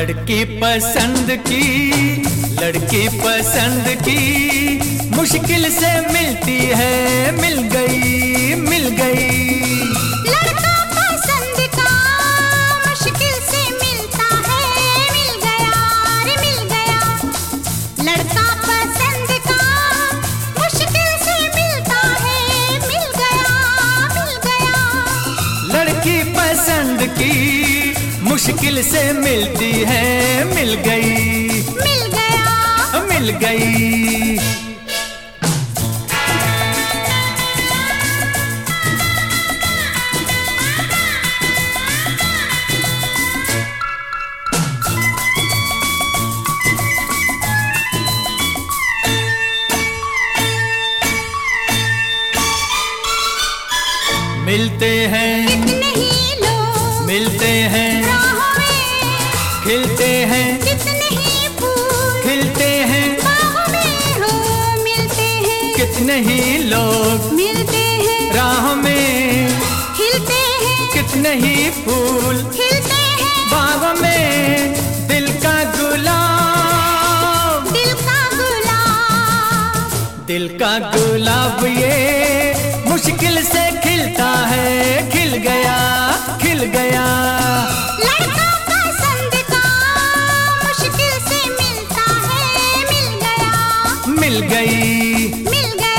लड़की पसंद की, लड़की पसंद की मुश्किल से मिलती है, मिल गई मिल गई। लड़का पसंद का मुश्किल से मिलता है, मिल गया रे मिल गया। लड़का पसंद का मुश्किल से मिलता है, मिल गया मिल गया। लड़की पसंद की मुश्किल से मिलती है, मिल गई मिल गया मिल गई। मिलते हैं कितने ही लोग मिलते हैं, राहों में खिलते हैं कितने ही फूल खिलते हैं, बाहों में हो मिलते हैं। कितने ही लोग मिलते हैं राह में, खिलते हैं कितने ही फूल खिलते हैं। बाग में दिल का गुलाब, दिल का गुलाब दिल का गुलाब ये मुश्किल से खिलता है, खिल गया खिल गया। लड़का पसंद का मुश्किल से मिलता है, मिल गया मिल गई मिल गया।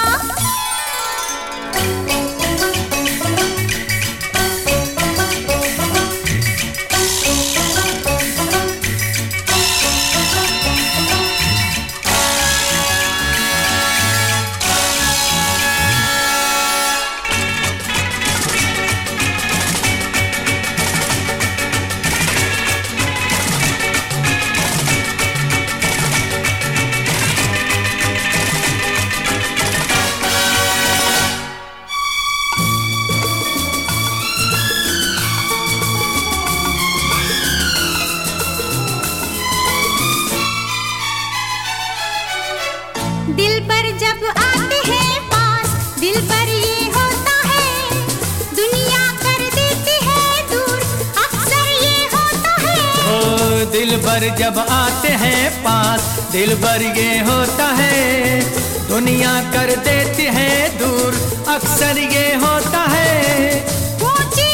दिल पर जब आते हैं पास, दिल पर ये होता है, दुनिया कर देती है दूर, अक्सर ये होता है। ओ दिल भर जब आते हैं पास, दिल भर ये होता है, दुनिया कर देती है दूर, अक्सर ये होता है। ऊंची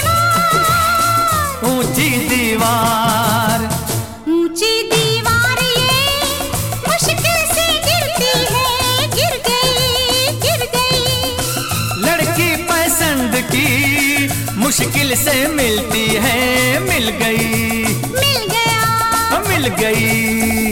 दीवार ऊंची दीवार ऊंची दीवार ये मुश्किल से गिरती है, गिर गई गिर गई। लड़की पसंद की मुश्किल से मिलती है, मिल गई मिल गया मिल गई।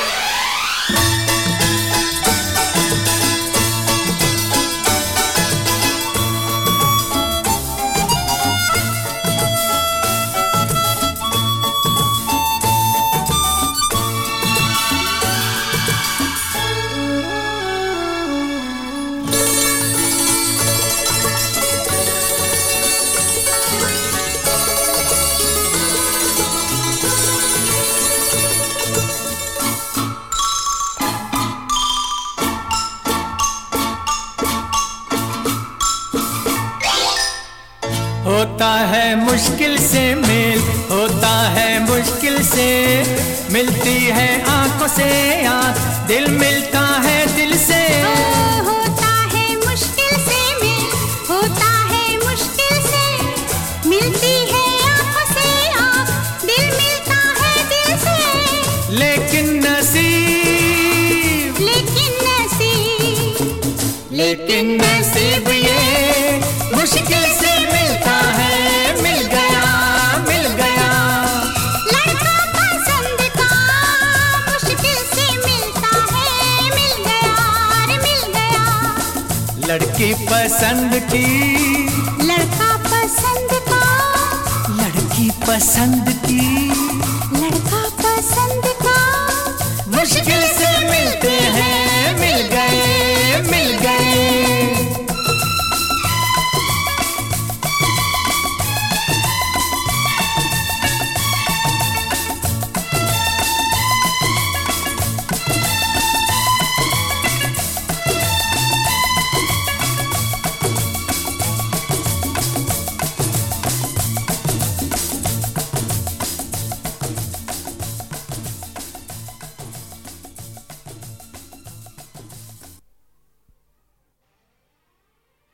होता है मुश्किल से मेल, होता है मुश्किल से, मिलती है आंखों से आंख, दिल मिलता है दिल से। होता है मुश्किल से मिल, होता है मुश्किल से, मिलती है आंखों से आंख, दिल मिलता है दिल से। लेकिन नसीब लेकिन नसीब ये मुश्किल से मिलता है, मिल गया मिल गया। लड़का पसंद का मुश्किल से मिलता है, मिल गया रे मिल गया। लड़की पसंद की, लड़का पसंद का लड़की पसंद की लड़का पसंद का मुश्किल